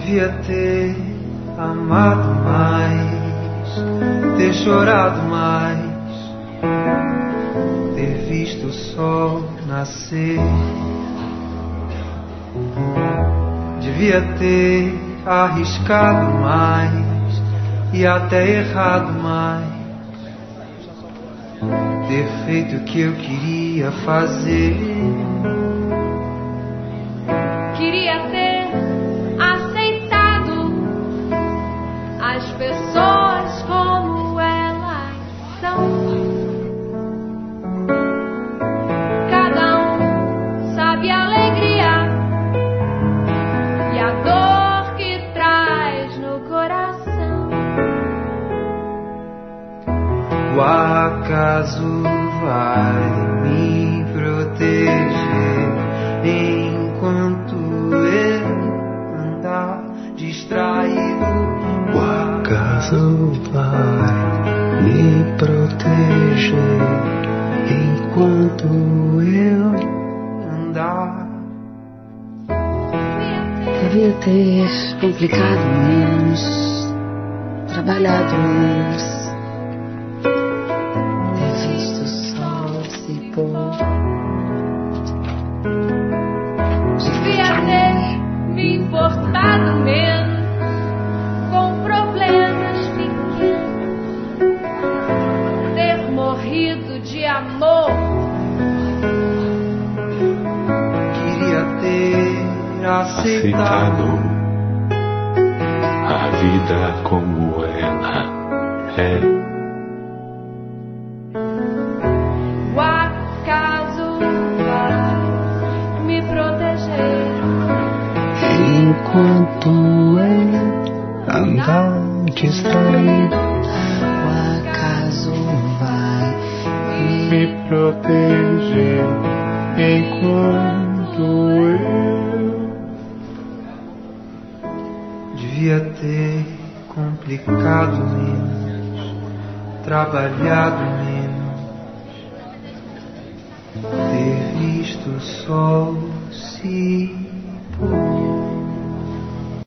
Devia ter amado mais, ter chorado mais, ter visto o sol nascer. Devia ter arriscado mais e até errado mais, ter feito o que eu queria fazer. Queria ter aceitado as pessoas como elas são. Cada um sabe a alegria e a dor que traz no coração. O acaso vai me proteger enquanto eu andar distraído. O acaso vai me proteger enquanto eu andar. Devia ter complicado menos, trabalhado menos, ter visto o sol se pôr. Devia ter me importado menos com problemas pequenos, ter morrido de amor. Queria ter aceitado a vida como ela é. O acaso vai me proteger enquanto eu andar distraído. O acaso vai Me proteger enquanto eu Devia ter complicado menos, trabalhado menos, ter visto o sol se